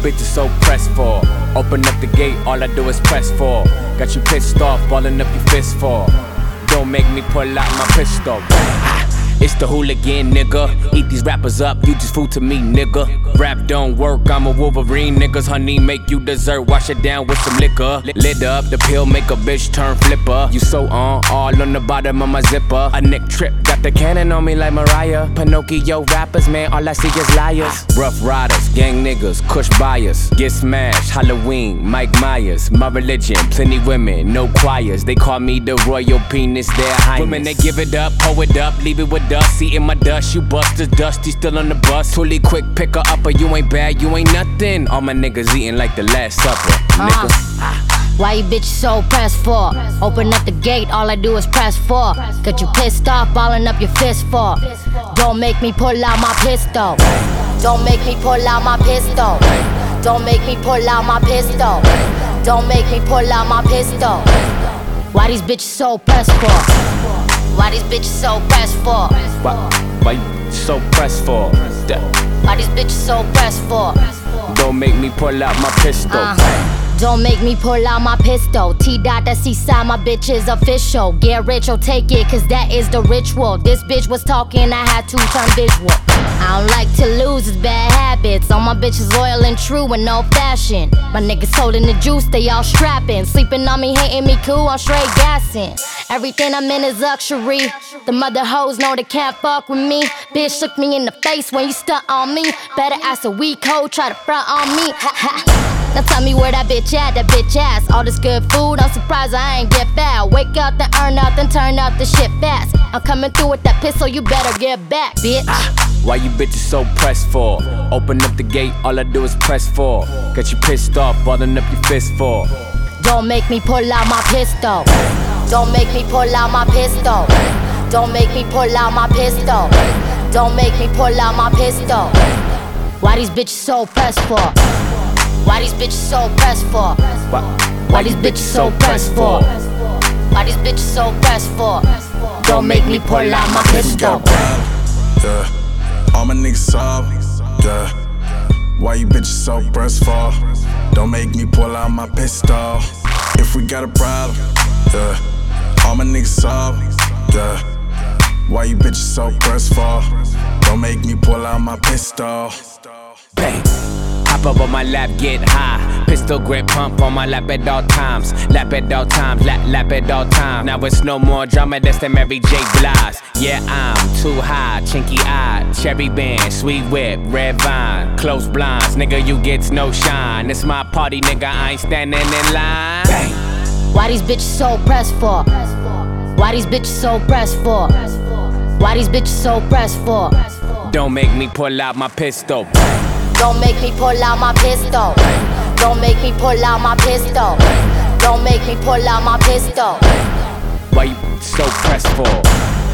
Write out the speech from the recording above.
bitches so pressed for? Open up the gate, all I do is press for. Got you pissed off, balling up your fist for. Don't make me pull out my pistol. It's the hooligan, nigga. Eat these rappers up, you just fool to me, nigga. Rap don't work, I'm a Wolverine. Niggas, honey, make you dessert. Wash it down with some liquor. Lit up, the pill make a bitch turn flipper. You so all on the bottom of my zipper. A neck trip, got the cannon on me like Mariah. Pinocchio rappers, man, all I see is liars. Rough riders, gang niggas, kush buyers. Get smashed, Halloween, Mike Myers. My religion, plenty women, no choirs. They call me the royal penis, their highness. Women, they give it up, pull it up, leave it with dust, see in my dust, you busters, dusty still on the bus. Fully quick, pick her up, you ain't bad, you ain't nothing. All my niggas eating like the Last Supper, nigga. Why you bitch so pressed for? Open up the gate, all I do is press for. Got you pissed off, balling up your fist for. Don't make me pull out my pistol. Don't make me pull out my pistol. Don't make me pull out my pistol. Don't make me pull out my pistol. Why these bitches so pressed for? Why these bitches so pressed for? Why you so pressed for? Why these bitches so pressed for? Don't make me pull out my pistol. Don't make me pull out my pistol. T-Dot, that C-side, my bitch is official. Get rich or take it, cause that is the ritual. This bitch was talking, I had to turn visual. I don't like to lose, it's bad habits. All my bitches loyal and true and no fashion. My niggas holding the juice, they all strapping. Sleeping on me, hating me cool, I'm straight gassing. Everything I'm in is luxury. The mother hoes know they can't fuck with me. Bitch look me in the face when you stunt on me. Better ask a weak hoe, try to front on me. Now tell me where that bitch at, that bitch ass. All this good food, I'm surprised I ain't get fat. Wake up, then earn out, then turn out the shit fast. I'm coming through with that pistol, you better get back, bitch. Why you bitches so pressed for? Open up the gate, all I do is press for. Got you pissed off, balling up your fist for. Don't make me pull out my pistol. Don't make me pull out my pistol. Don't make me pull out my pistol. Don't make me pull out my pistol. Why these bitches so pressed for? Why these bitches so pressed for? Why these bitches so pressed for? Why these bitches so pressed for? Don't make me pull out my pistol. Yeah. All my niggas sob. Yeah. Why you bitches so pressed for? Don't make me pull out my pistol. If we got a problem, yeah. All my niggas sob. Yeah. Why you bitches so pressed for? Don't make me pull out my pistol. Bang. Hop up on my lap, get high. Pistol grip pump on my lap at all times. Lap at all times, lap at all times. Now it's no more drama, that's the Mary J. Blige. Yeah, I'm too high, chinky eyed. Cherry band, sweet whip, red vine. Close blinds, nigga, you get no shine. It's my party, nigga, I ain't standing in line. Bang. Why these bitches so pressed for? Why these bitches so pressed for? Why these bitches so pressed for? Don't make me pull out my pistol. Don't make me pull out my pistol. Don't make me pull out my pistol. Don't make me pull out my pistol. Why you so pressed for?